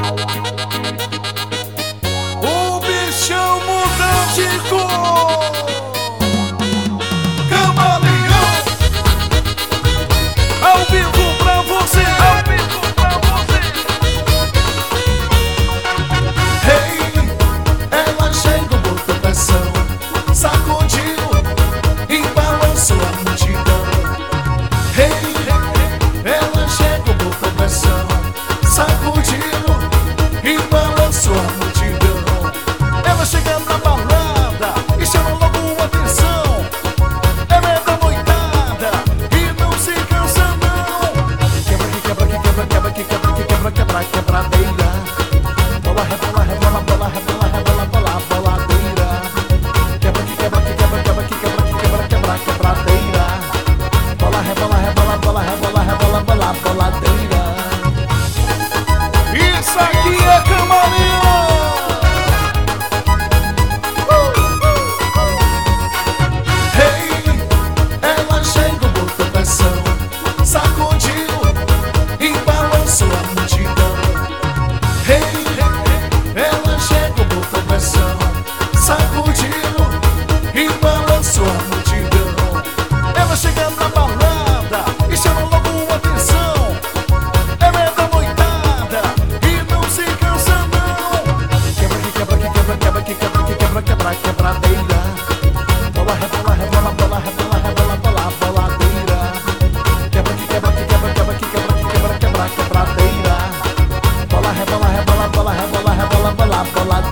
O bichão mutântico Camaleão, ao vivo pra você, ao vivo pra você. Hey, ela chegou, botou pressão, sacudiu e balançou a multidão. Hey, ela chegou, botou pressão, sacudiu e balançou a multidão. Ela chega na balada e chama logo a atenção. Ela é da noitada e não se cansa não. Quebra que quebra que quebra, quebra que quebra que quebra, quebra quebradeira. Bola rebola rebola bola rebola rebola bola boladeira. Quebra que quebra que quebra quebra que quebra que quebra quebra quebradeira. Bola rebola rebola bola rebola rebola bola boladeira. Isso aqui é Camaleão. Hey, ela chegou, botou pressão, sacudiu e balançou a multidão. Hey, ela chegou, botou pressão, sacudiu e balançou a multidão. Ela chega na balada e chama logo a atenção. Ela é da noitada e não se cansa não. Quebra que quebra que quebra, quebra que quebra que quebra, quebra quebradeira. Bola rebola rebola bola rebola rebola bola boladeira. Quebra que quebra que quebra quebra que quebra que quebra quebra quebradeira. Bola rebola rebola bola rebola rebola bola boladeira.